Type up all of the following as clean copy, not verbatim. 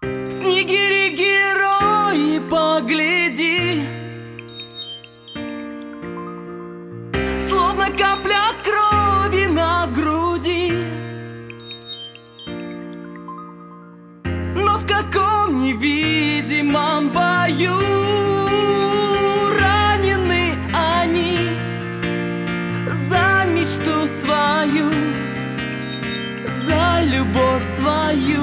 Снегири, герои, погляди, словно капля крови на груди. Но в каком невидимом бою ранены они за мечту свою, за любовь свою.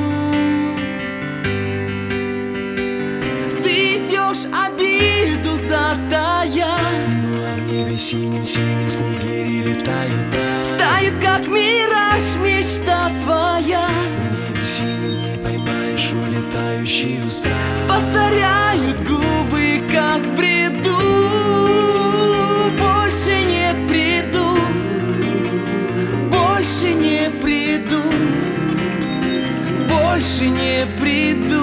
Обиду затая, ну а в небе синим-синим снегири летают, тает, как мираж, мечта твоя. В небе синим не поймаешь улетающие уста. Повторяют губы, как в бреду: больше не приду, больше не приду, больше не приду.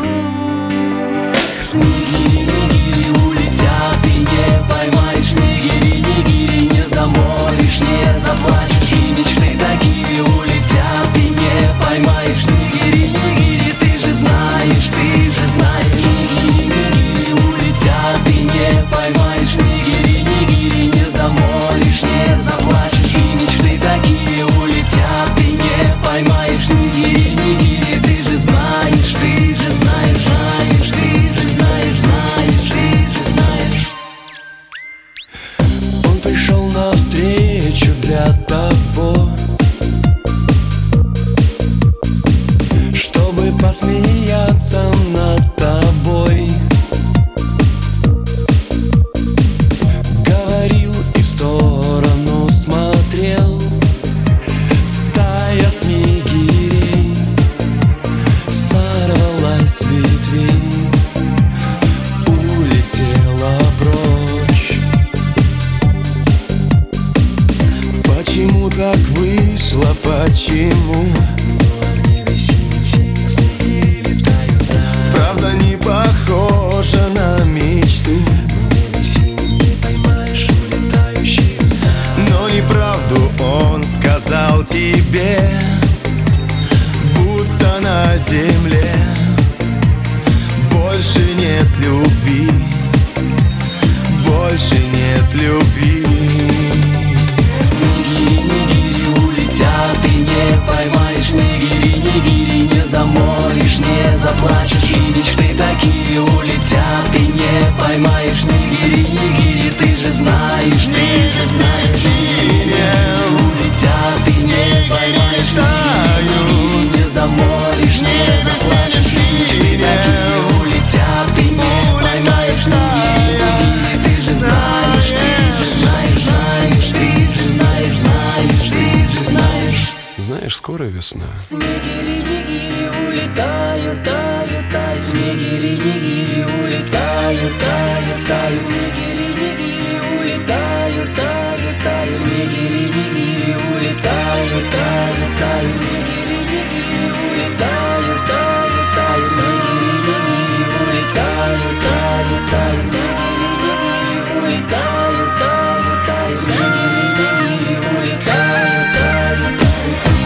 Снегири, нигири улетят, ты не поймаешь. Снегири, нигири не замолишь, не заплачешь. И мечты такие улетят, ты не поймаешь. Снегири, нигири, ты же знаешь, ты же знаешь. Снегири, нигири улетят, ты не поймаешь. Снегири, нигири не замолишь, не заплачешь. И мечты такие улетят, ты не поймаешь. Снегири, нигири, ты же знаешь, ты же знаешь, знаешь, ты же знаешь, знаешь, ты же знаешь. Он пришел навстречу для того, чтобы посмеяться над тобой. Говорил и в сторону смотрел. Стая снегирей сорвалась с ветвей, улетела прочь. Почему так вышло, почему? В небе синим-синим снегири летают, правда не похожа на мечту. В небе синим не поймаешь улетающие уста. Но неправду он сказал тебе, будто на земле больше нет любви, больше нет любви. Снегири, нигири улетят, ты не поймаешь. Снегири, нигири не замолишь, не заплачешь. И мечты такие улетят, ты не поймаешь. Снегири, нигири, ты же знаешь, ты же знаешь. Снегири улетят, ты не поймаешь. Снегири, не замолишь, не заплачешь. И мечты такие улетят, ты не поймаешь. Снегири, нигири, ты же знаешь, ты же знаешь, знаешь, ты же знаешь, знаешь, ты же знаешь. Знаешь, скоро весна. Снегири, нигири улетают, тают, тают. Снегири, нигири улетают, тают, тают. Снегири, нигири улетают, тают, тают. Снегири, нигири улетают, тают, тают. Снегири, нигири улетают, тают, тают. Снегири, нигири улетают, тают, тают. Снегири, нигири улетают, тают, тают. Снегири, нигири улетают, тают, тают.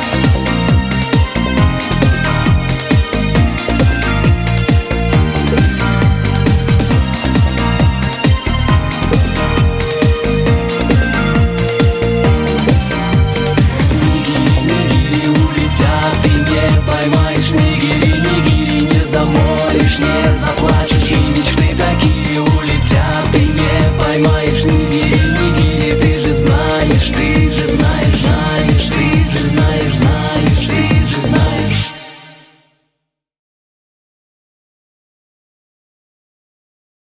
Ты не поймаешь. Снегири, нигири не замолишь, не заплачешь. И мечты такие улетят,